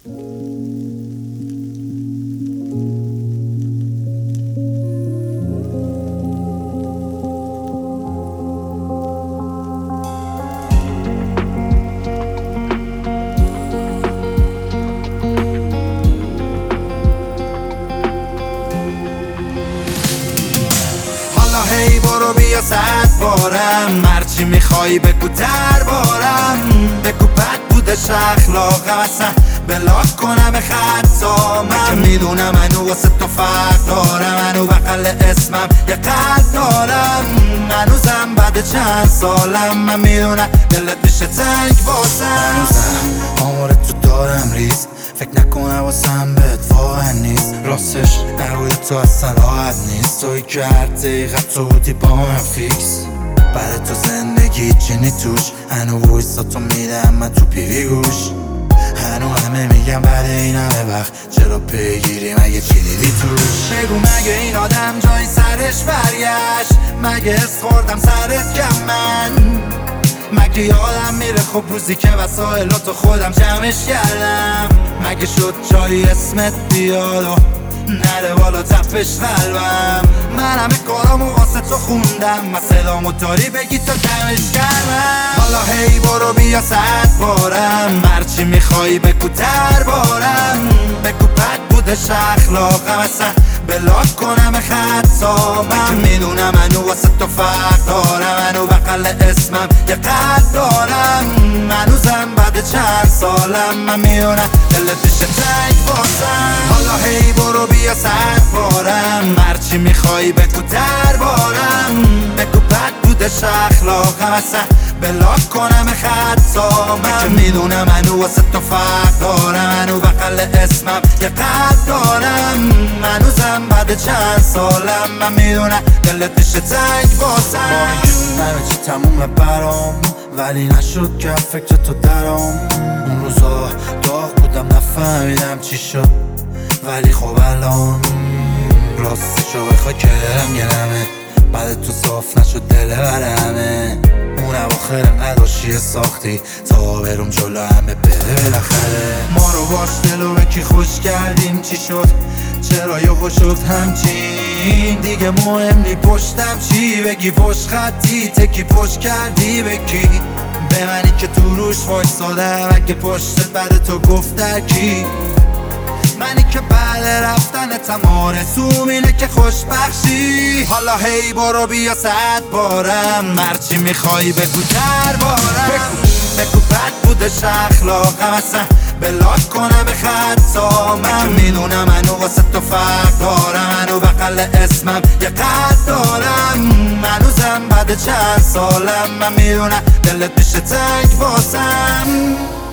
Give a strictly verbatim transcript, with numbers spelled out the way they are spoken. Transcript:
هی برو بیا صد بارم، هرچی میخوای بگو دربارم. بگو بد بودش اخلاقم، اصلا بلاک کنم خطا. من میدونم منو واسه تو فرق دارم، منو بغل اسمم یه قلب دارم. هنوزم بعد چند سالم من میدونم دلت میشه تنگ واسم. هنوزم آمار تو دارم ریز، فکر نکنم واسم بهت واقع نیست. راستش نروی تو اصلا راحت نیست، توی که هر دقیقه تو بودی با من فیکس. بعد تو زندگی چینی توش، هنو ویستا تو میدم من تو پیوی گوش. هنو همه میگم بعد این همه وقت چرا پیگیری، مگه چی دیدی توش؟ بگو مگه این آدم جای سرش برگشت؟ مگه اس خوردم سرت کم من؟ مگه یادم میره خب روزی که وسایلاتو خودم جمعش کردم؟ مگه شد جایی اسمت بیاد و نره بالا تپش قلبم؟ من همه کارامو واسه تو خوندم، من صدامو داری بگی تا کمش کردم. حالا هی برو بیا صد بارم، هرچی میخوای بگو دربارم. بگو بد بودش اخلاقم، اصلا بلاک کنم خطا. من میدونم منو واسه تو فرق دارم، منو بغل اسمم یه قلب دارم. هنوزم بعد چند سالم من میدونم دلت میشه تنگ واسم. حالا هی برو بیا صد بارم، هرچی میخوای بگو دربارم. بگو بد بودش اخلاقم، اصلا بلاک کنم خطا. من میدونم منو واسه تو فرق دارم، منو بغل اسمم یه قلب دارم. هنوزم بعد چند سالم من میدونم دلت میشه تنگ واسم. همه چی تمومه برام، ولی نشد که فکر تو درام. اون روزا داغ بودم نفهمیدم چی شد، ولی خب الان راستشو بخوای که دلم گرمه. بعد تو صاف نشد دل برمه. اون اواخر نداشتی ساختی تا برم جلو همه بده بالاخره. ما رو باش دلو به کی خوش کردیم، چی شد چرا یهو شد همچین؟ دیگه مهم نی پشتم چی بگی، پشت خطی تکی پشت کردی بکی. به منی که تو روش وایسادم، اگه پشتت بعد تو گفت کی؟ منی که بعد رفتنتم آرزوم اینه که خوشبخشی. حالا هی برو بیا صد بارم، هرچی میخوای بگو دربارم. بگو بد بودش اخلاقم، اصلا بلاک کنم خطا. من میدونم منو واسه تو فرق دارم، منو بغل اسمم یه قلب دارم. هنوزم بعد چند سالم من میدونم دلت میشه تنگ واسم.